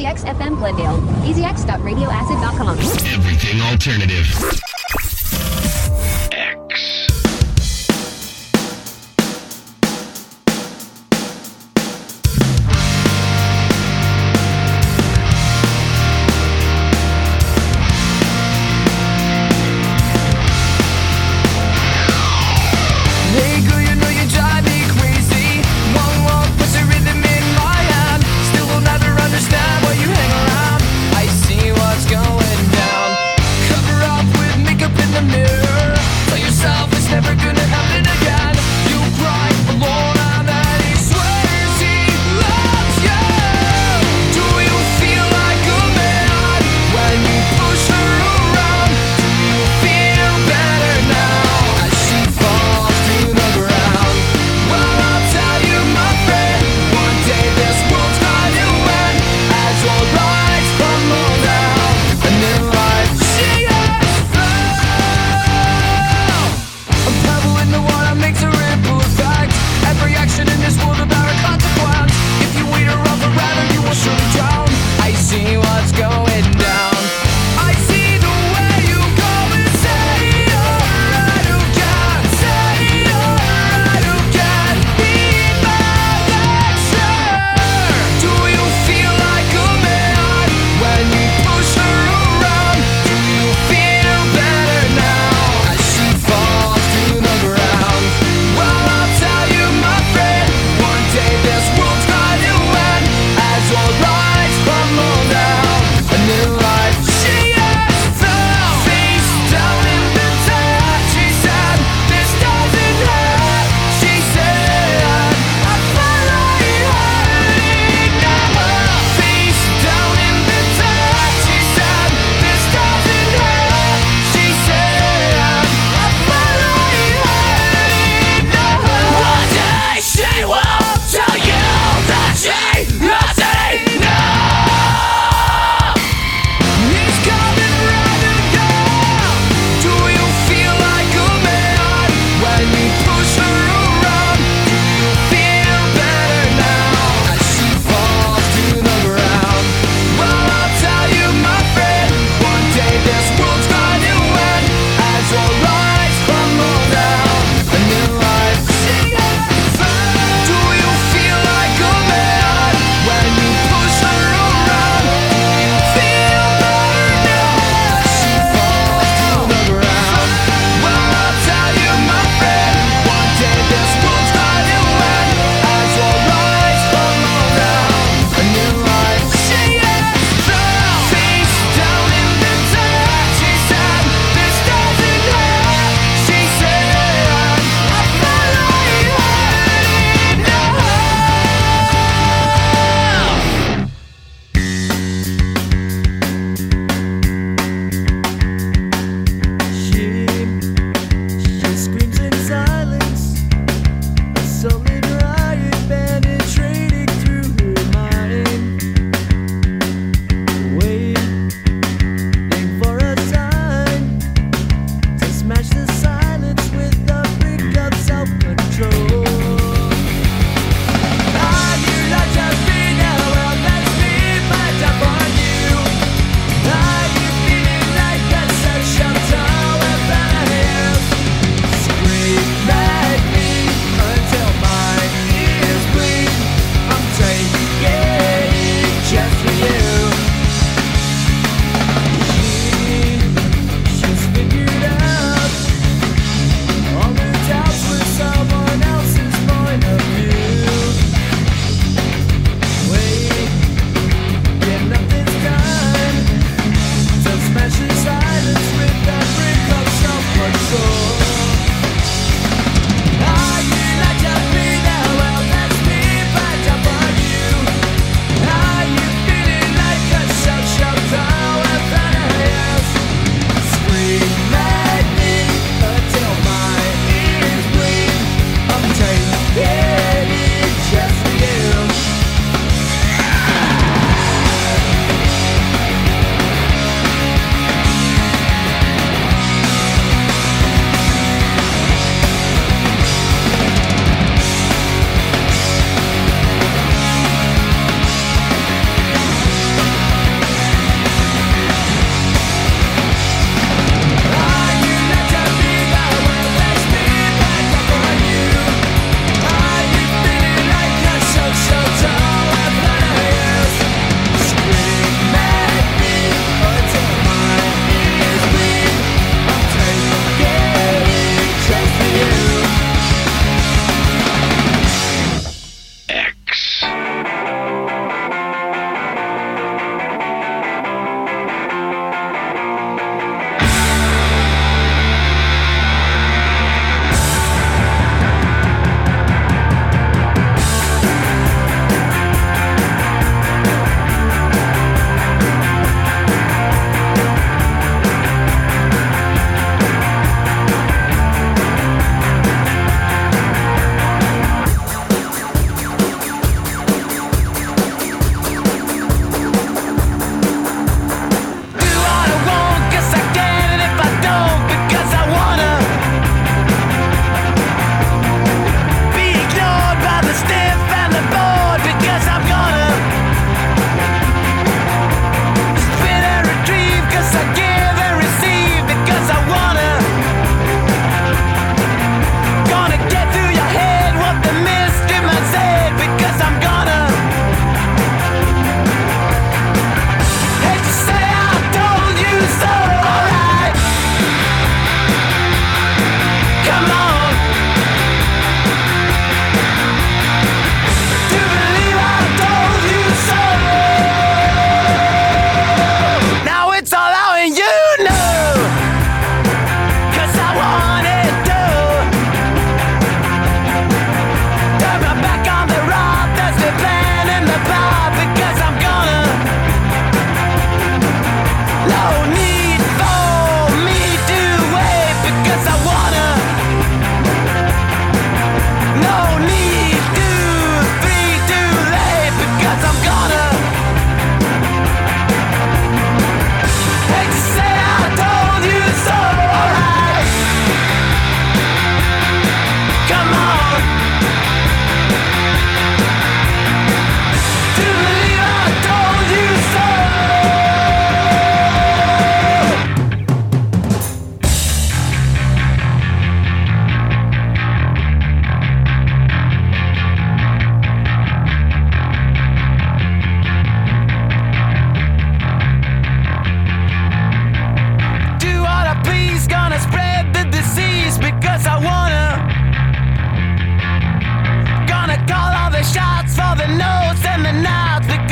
EasyXFM Glendale. EasyX.radioacid.com. Everything alternative. Understand why you hang around. I see what's going down. Cover up with me.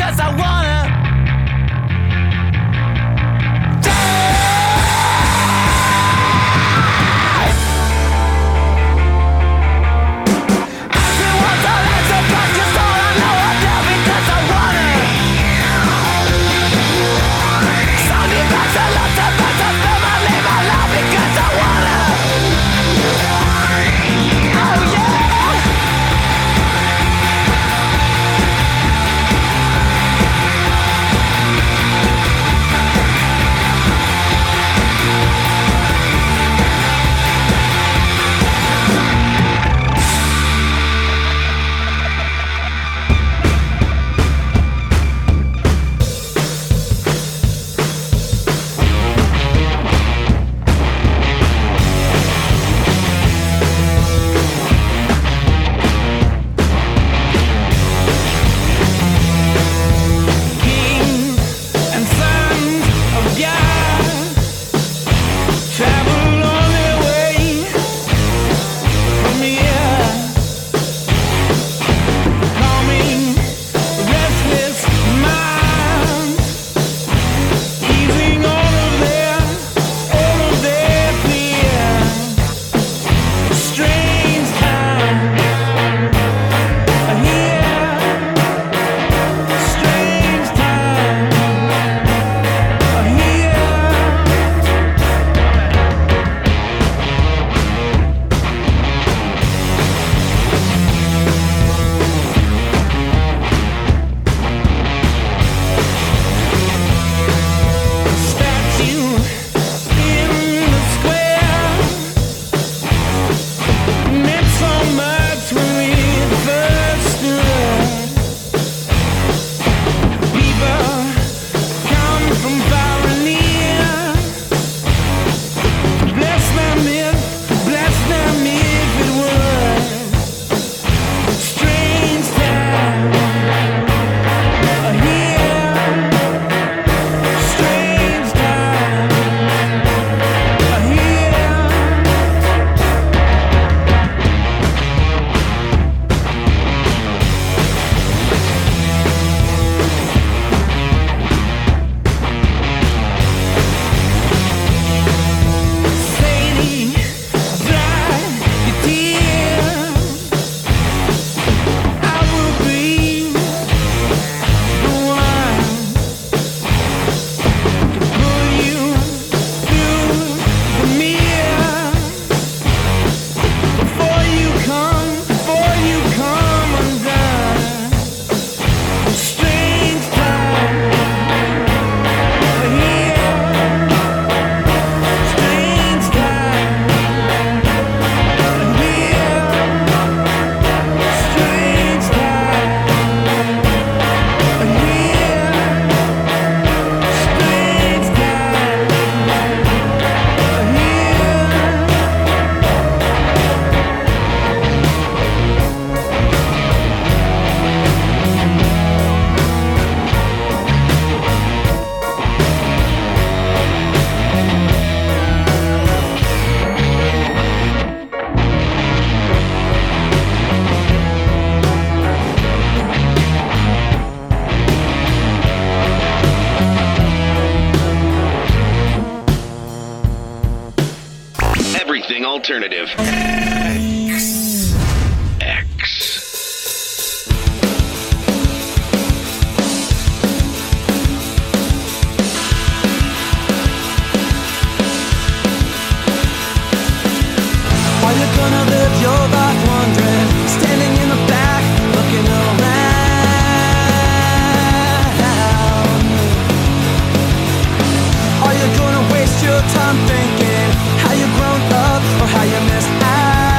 because I wanna. Alternative. Are you gonna live your life wondering, standing in the back, looking around? Are you gonna waste your time thinking how you grown up or how you missed out?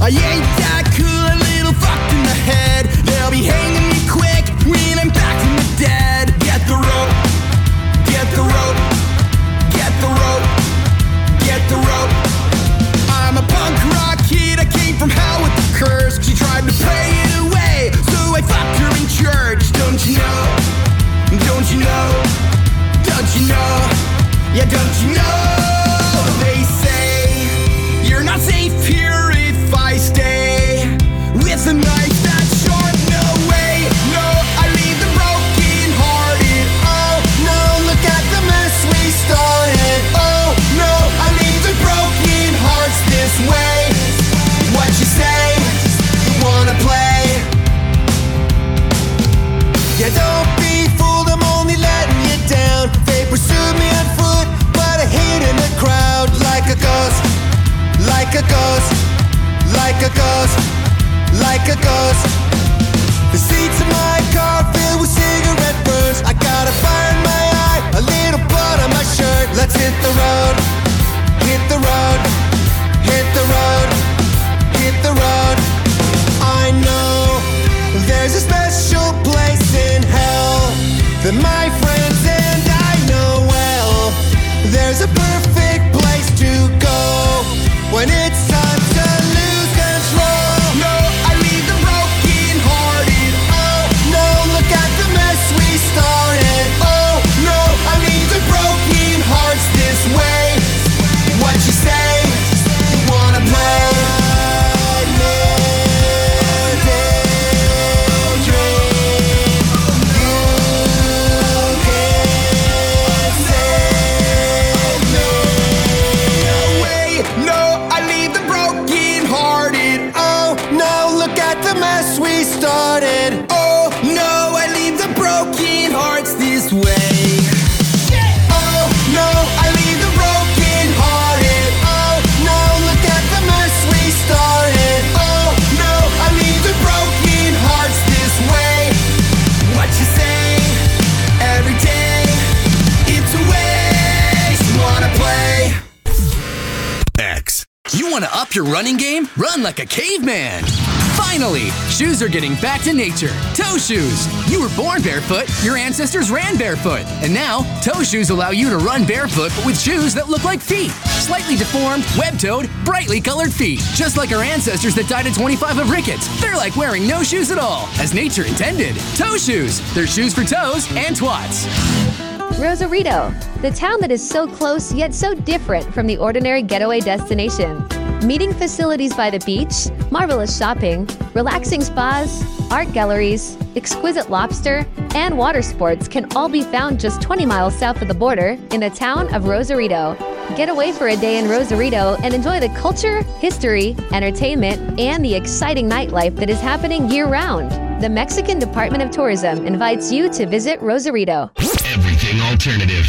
I ain't that cool, a little fucked in the head. They'll be hanging me quick when I'm back from the dead. Get the rope, get the rope, get the rope, get the rope. I'm a punk rock kid, I came from hell with the curse. She tried to pray it away, so I fucked her in church. Don't you know? Don't you know? Don't you know? Yeah, don't you know? They say you're not safe here if I stay with a knife that's sharp. No way, no, I leave the broken hearted. Oh no, look at the mess we started. Oh no, I leave the broken hearts this way. What you say? You wanna play? Yeah, don't be fooled, I'm only letting you down. They pursued me on foot, but I hid in the crowd like a ghost, like a ghost, like a ghost, like a ghost. The seats of my car filled with cigarette burns. I got a fire in my eye, a little blood on my shirt. Let's hit the road, hit the road, hit the road, hit the road. I know there's a special place in hell that my friends and I know well. There's a perfect place to go when it's time to lose control. No, I leave the broken hearted. Oh no, look at the mess we started. Oh no, I leave the broken hearts this way. What you say? You wanna play? We started. Oh no, I leave the broken hearts this way. Oh no, I leave the broken hearted. Oh no, look at the mess we started. Oh no, I leave the broken hearts this way. What you say? Every day, it's a waste. You wanna play? X. You want to up your running game? Run like a caveman. Finally, shoes are getting back to nature. Toe shoes. You were born barefoot, your ancestors ran barefoot. And now, toe shoes allow you to run barefoot but with shoes that look like feet. Slightly deformed, web-toed, brightly colored feet. Just like our ancestors that died at 25 of rickets. They're like wearing no shoes at all, as nature intended. Toe shoes. They're shoes for toes and twats. Rosarito, the town that is so close yet so different from the ordinary getaway destination. Meeting facilities by the beach, marvelous shopping, relaxing spas, art galleries, exquisite lobster, and water sports can all be found just 20 miles south of the border in the town of Rosarito. Get away for a day in Rosarito and enjoy the culture, history, entertainment, and the exciting nightlife that is happening year-round. The Mexican Department of Tourism invites you to visit Rosarito. Everything alternative.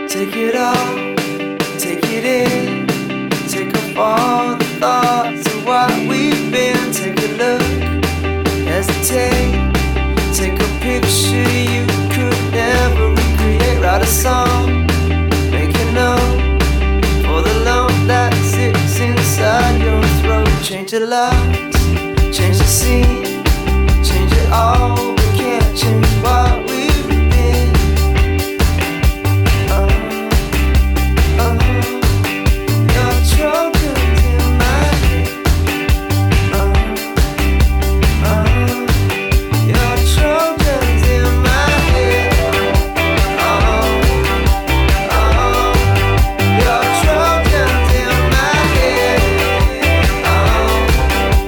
Take it all, take it in. Take off all the thoughts of what we've been. Take a look, hesitate. Take a picture you could never recreate. Write a song, make a note for the lump that sits inside your throat. Change the lights, change the scene, change it all. We can't change what we've been. Your Trojans in my head. Your Trojans in my head. Your Trojans in my head.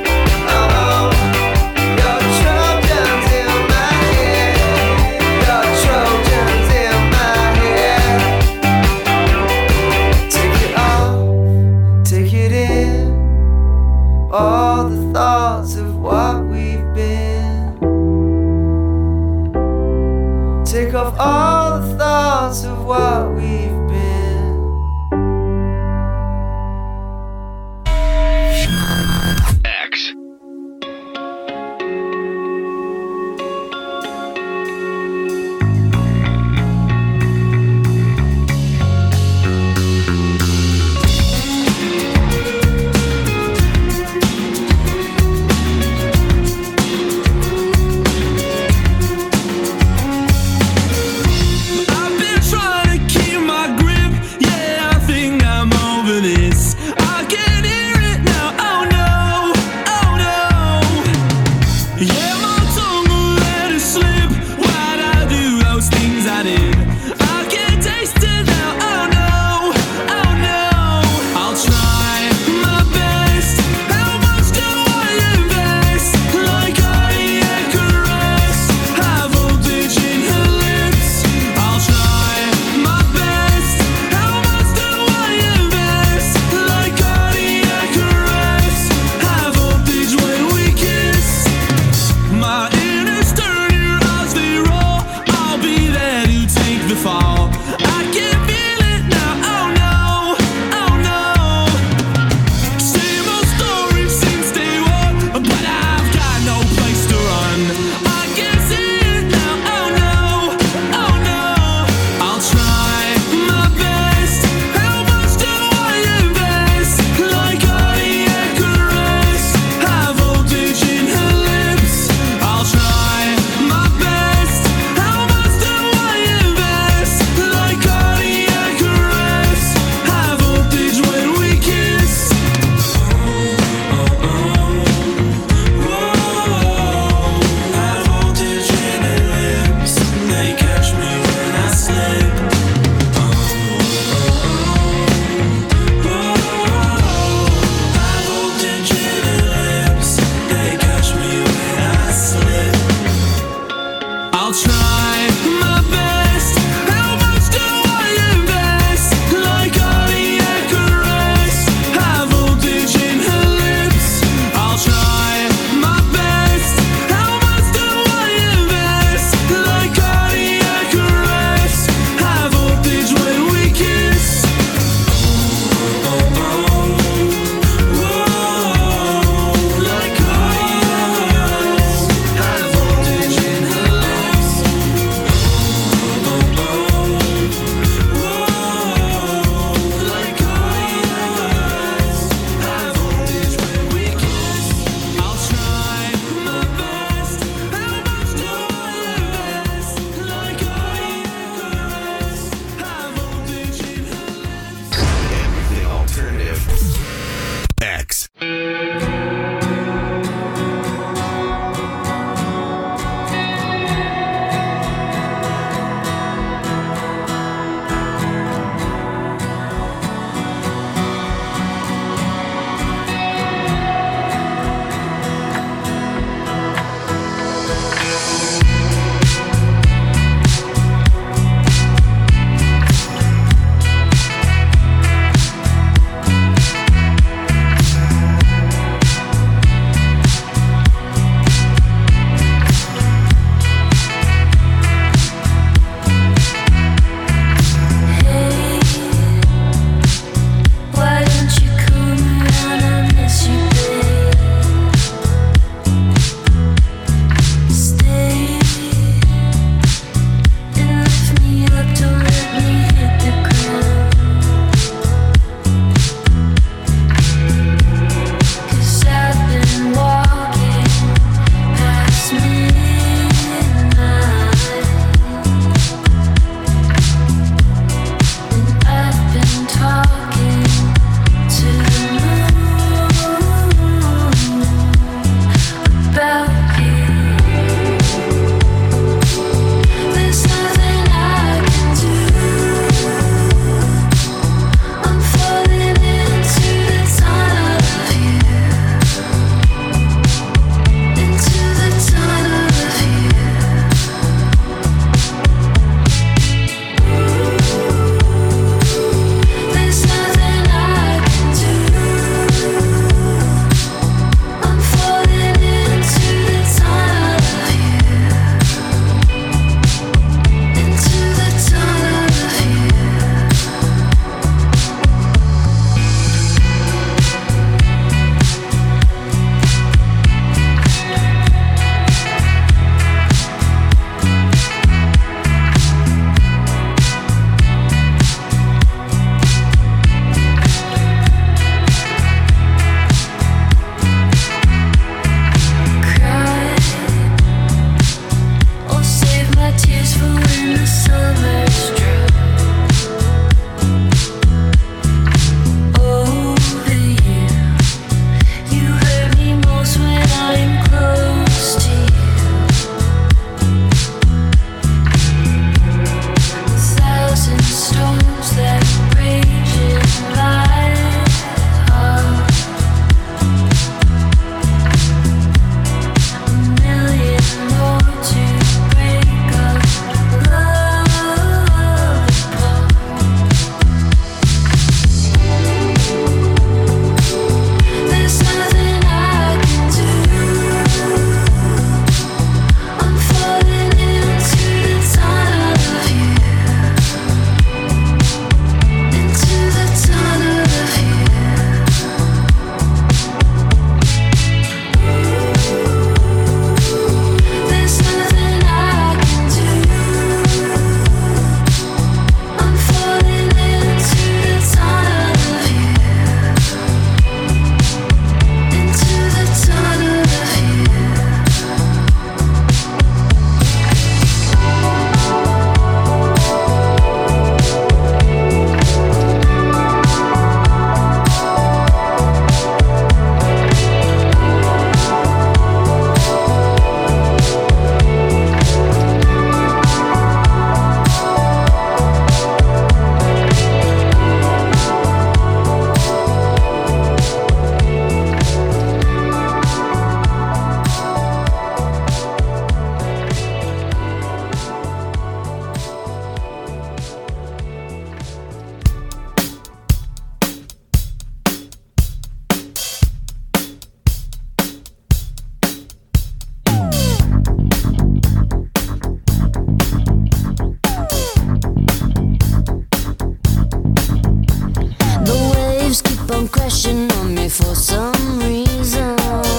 impression on me for some reason.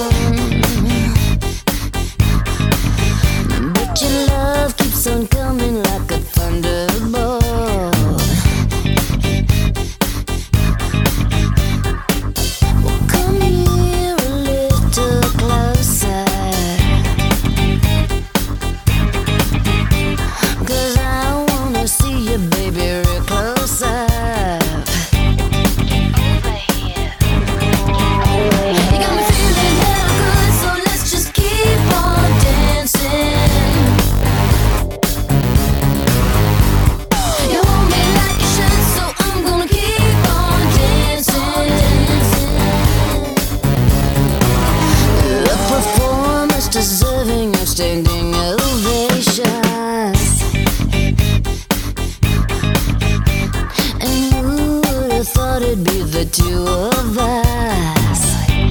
But your love keeps on coming like a thunderbolt. Well, come here a little closer, 'cause I wanna see you, baby, real close up. You got me feeling hella good, so let's just keep on dancing. You hold me like you should, so I'm gonna keep on dancing. A performance deserving of standing ovation. And who would have thought it'd be the two of us?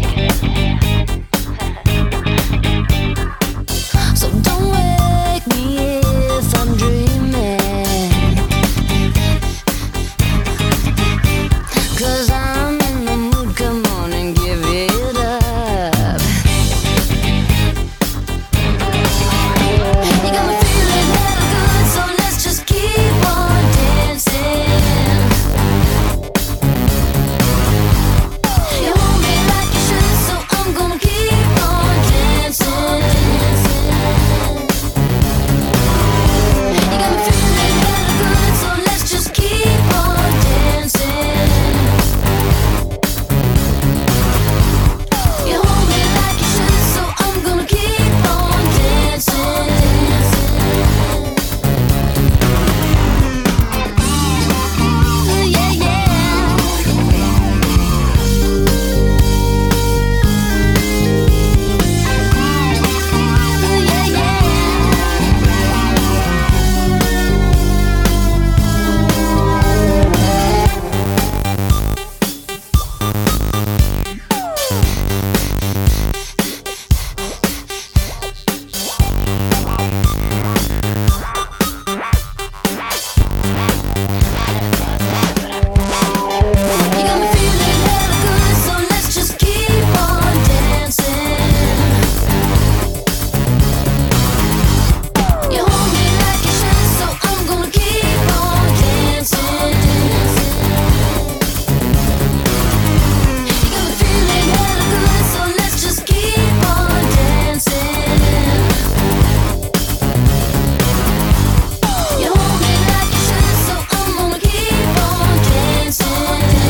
So don't wake me if I'm dreaming, 'cause I'm in the mood, come on and give it up. You got me feeling hella good, so let's just keep on dancing. You hold me like you should, so I'm gonna keep on dancing. You got me feeling hella good, so let's just keep on dancing. You hold me like you should, so I'm gonna keep on dancing. Yeah, yeah. You got me feeling hella good, so let's just keep on dancing. You hold me like you should, so I'm gonna keep on dancing. You got me feeling hella good, so let's just keep on dancing. You hold me like you should, so I'm gonna keep on dancing.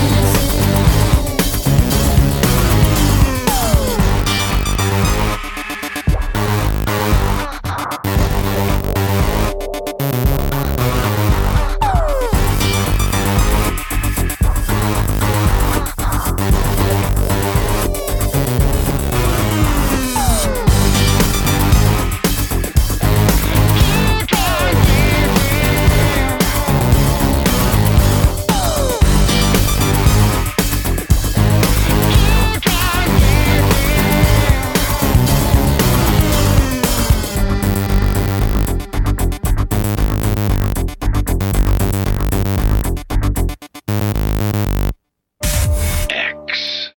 X.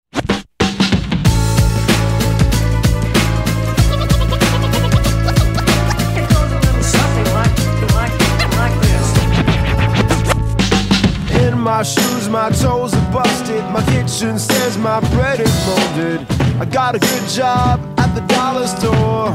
In my shoes, my toes are busted. My kitchen says my bread is molded. I got a good job at the dollar store.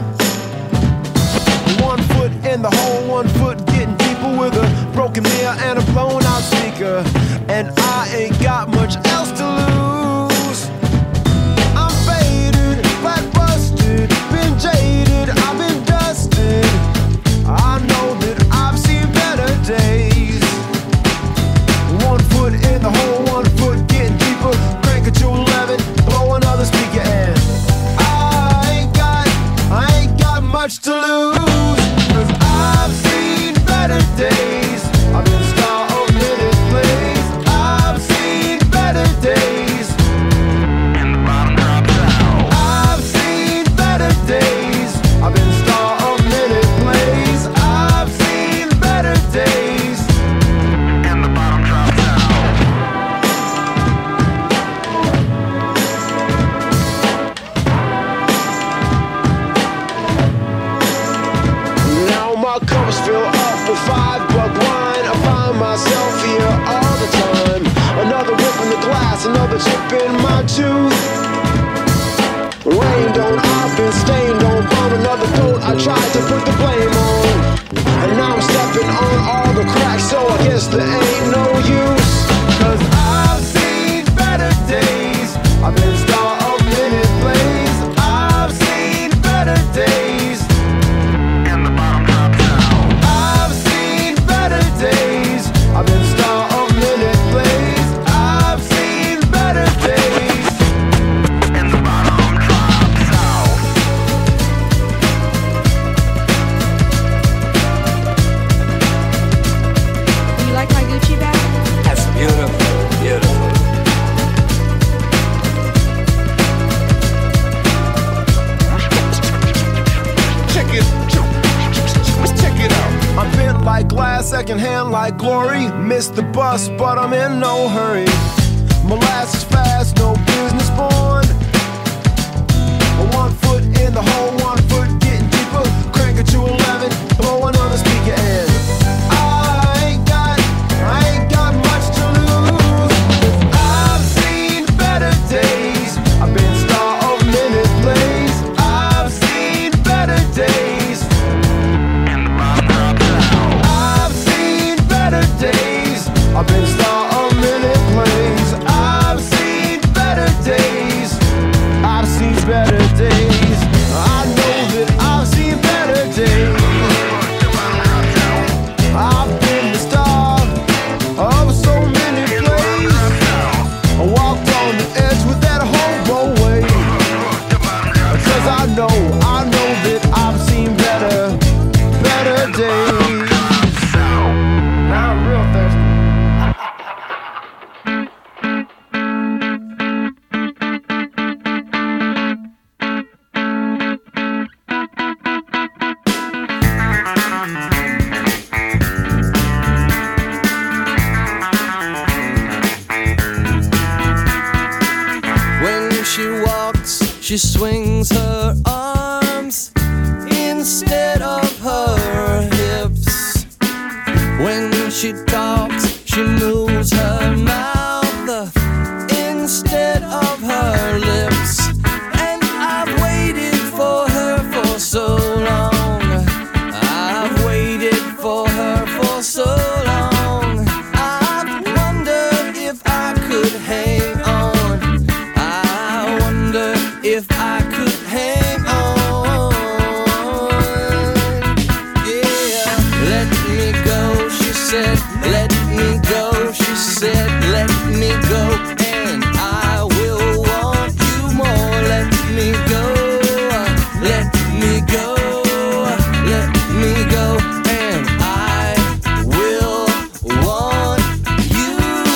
1 foot in the hole, 1 foot getting deeper with a broken mirror and a blown out speaker. And I ain't got much else to lose. I'm faded, flat busted, been jaded, I've been dusted. I know that I've seen better days. 1 foot in the hole, 1 foot getting deeper. Crank it to 11, blow another speaker, and I ain't got much to lose. 'Cause I've seen better days. I've been the star of many plays. I've seen better like glory. Missed the bus, but I'm in no hurry. Molasses fast, no business born. 1 foot in the hole, 1 foot getting deeper. Crank it to 11, blowing on the speaker and I ain't got much to lose. I've seen better days. I've been star of minute plays. I've seen better days. I've seen better days. I've been star of minute plays. I've seen better days. I've seen better days. I know that I've seen better days. I've been the star of so many plays. I walked on the edge with that hobo way. 'Cause I know that I've seen better days. Now I'm real thirsty. When she walks, she swings her arms instead of her hips. When she talks, she moves her mouth instead of her lips. And I've waited for her for so long. I've waited for her for so long. I've wondered if I could hang on. I wonder if I could hang on. Yeah, let me go, she said, let me go, she said, let me go, and I will want you more. Let me go, let me go, let me go, and I will want you.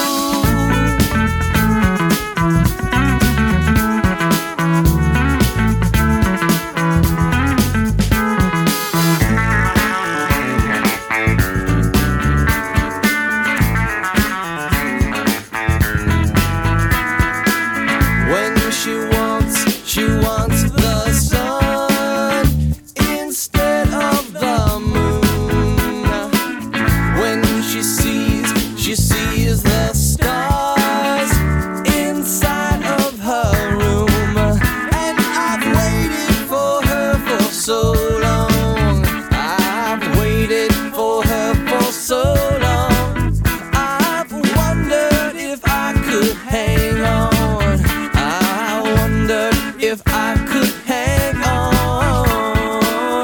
When she wants the sun instead of the moon. When she sees the stars inside of her room. And I've waited for her for so long. I've waited for her for so long. I've wondered if I could hang on. I wondered if I could hang on.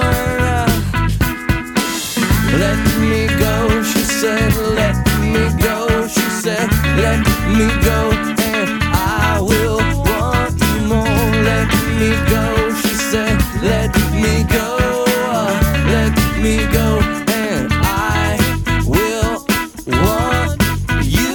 Let me go, she said, let me go, she said, let me go, and I will want you more. Let me go, she said, let me go, and I will want you.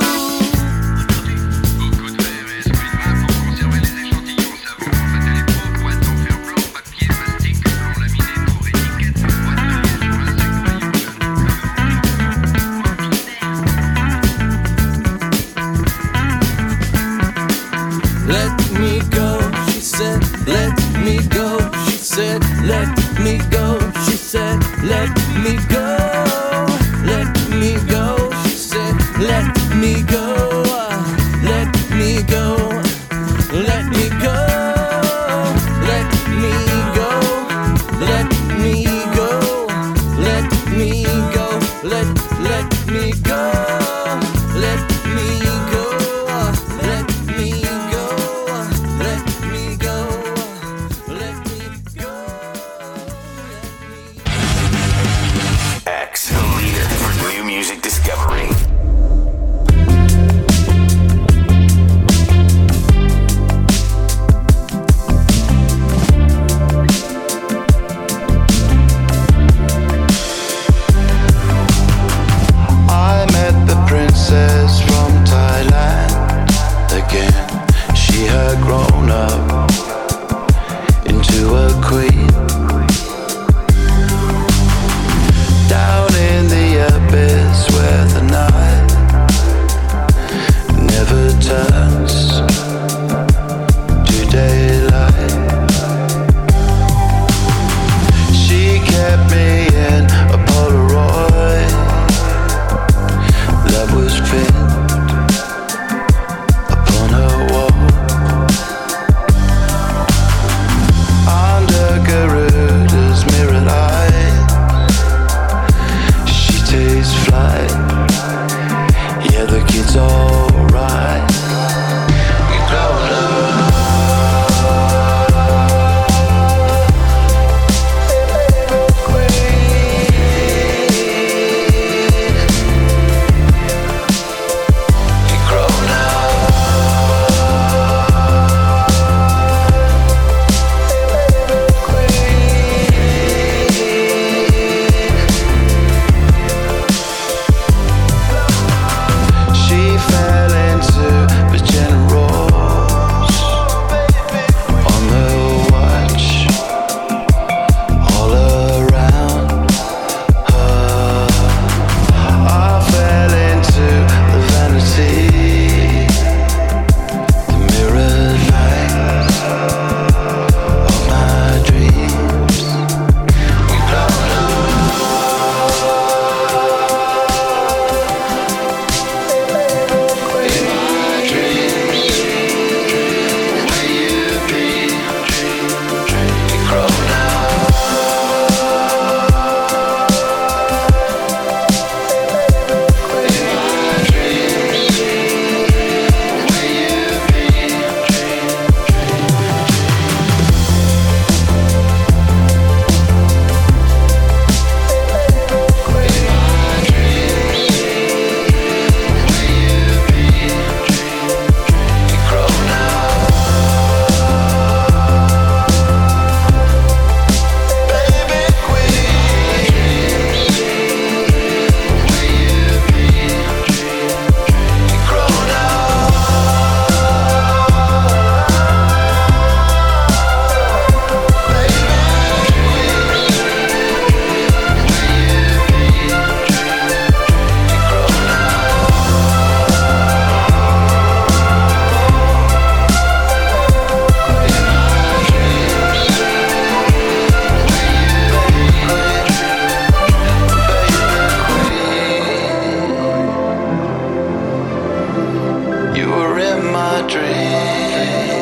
Let me go, she said, let me go, she said, let me go, she said, let me go, let me go, she said, let me go, let me go, let me go, let me go, let me go, let me go, let me go, let me go, let me go, let me go, let me go, X, the leader for new music discovery. my dream.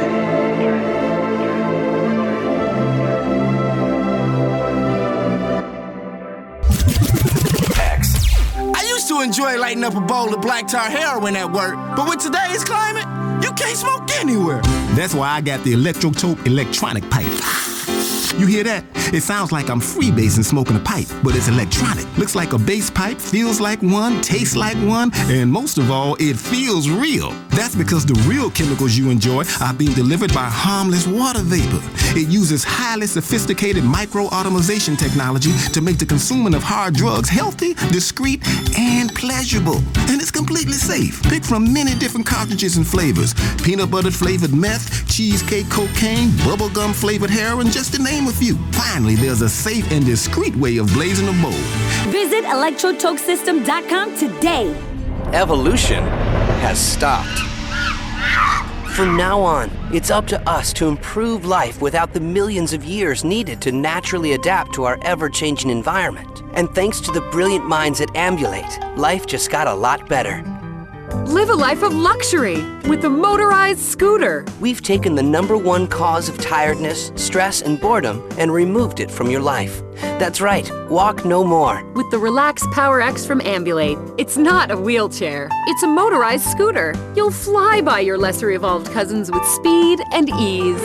I used to enjoy lighting up a bowl of black tar heroin at work, but with today's climate, you can't smoke anywhere. That's why I got the Electrotope electronic pipe. You hear that? It sounds like I'm freebasing smoking a pipe, but it's electronic. Looks like a bass pipe, feels like one, tastes like one, and most of all, it feels real. That's because the real chemicals you enjoy are being delivered by harmless water vapor. It uses highly sophisticated micro-automation technology to make the consuming of hard drugs healthy, discreet, and pleasurable. And it's completely safe. Pick from many different cartridges and flavors. Peanut butter flavored meth, cheesecake cocaine, bubblegum flavored heroin, just to name a few. Finally, there's a safe and discreet way of blazing a bowl. Visit electrotokesystem.com today. Evolution has stopped. From now on, it's up to us to improve life without the millions of years needed to naturally adapt to our ever-changing environment. And thanks to the brilliant minds at Ambulate, life just got a lot better. Live a life of luxury with a motorized scooter. We've taken the #1 cause of tiredness, stress, and boredom and removed it from your life. That's right, walk no more. With the Relax Power X from Ambulate, it's not a wheelchair, it's a motorized scooter. You'll fly by your lesser evolved cousins with speed and ease.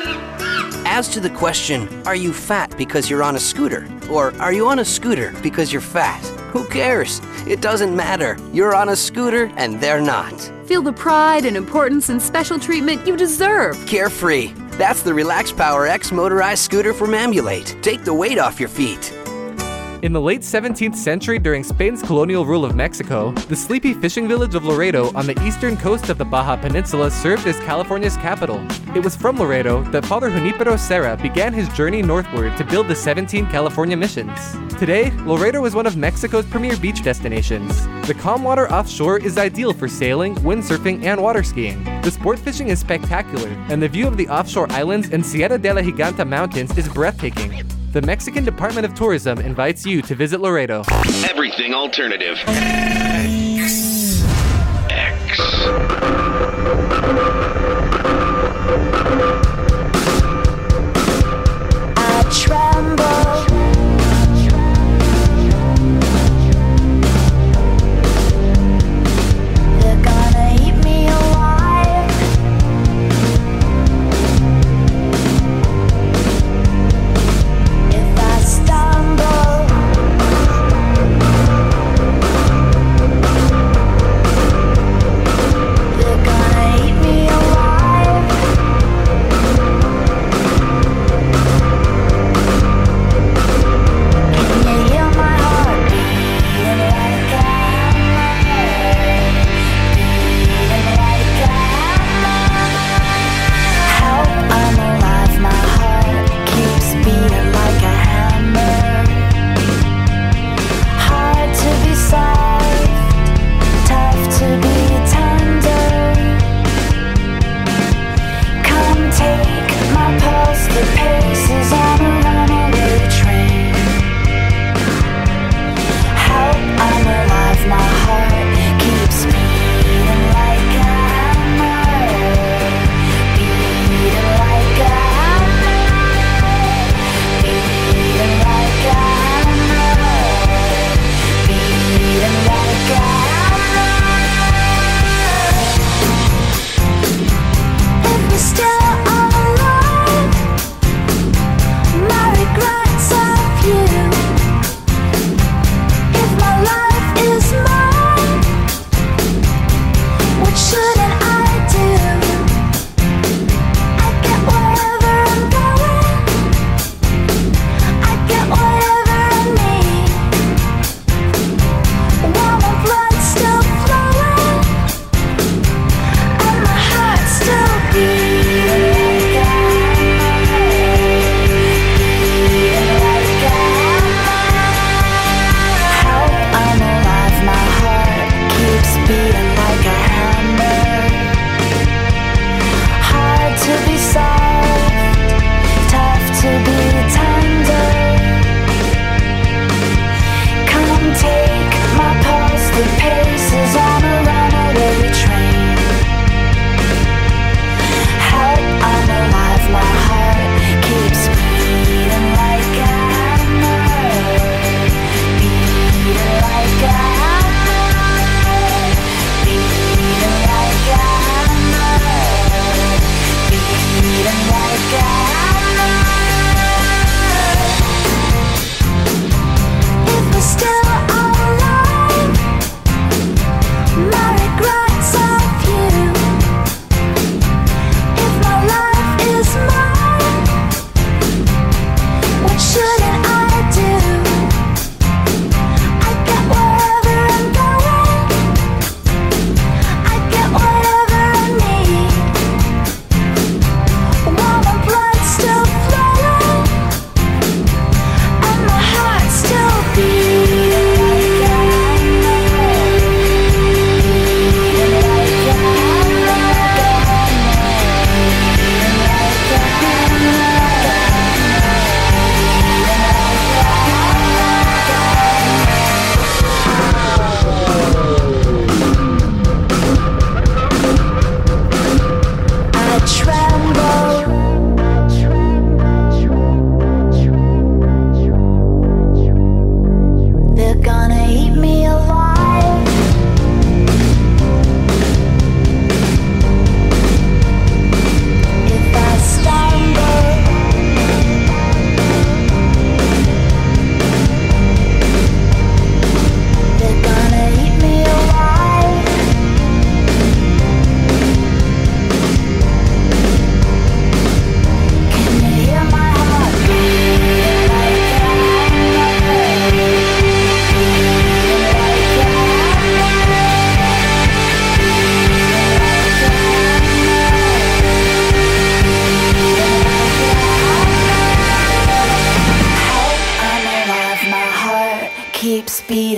As to the question, are you fat because you're on a scooter? Or are you on a scooter because you're fat? Who cares? It doesn't matter. You're on a scooter and they're not. Feel the pride and importance and special treatment you deserve. Carefree. That's the Relax Power X motorized scooter from Ambulate. Take the weight off your feet. In the late 17th century, during Spain's colonial rule of Mexico, the sleepy fishing village of Laredo on the eastern coast of the Baja Peninsula served as California's capital. It was from Laredo that Father Junipero Serra began his journey northward to build the 17 California missions. Today, Laredo is one of Mexico's premier beach destinations. The calm water offshore is ideal for sailing, windsurfing, and water skiing. The sport fishing is spectacular, and the view of the offshore islands and Sierra de la Giganta mountains is breathtaking. The Mexican Department of Tourism invites you to visit Laredo. Everything alternative. X. I tremble. They're gonna eat me alive. If I stumble,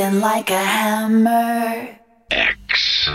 hitting like a hammer. X.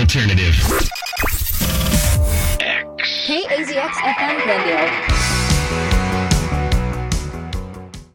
alternative. KAZX FM Glendale.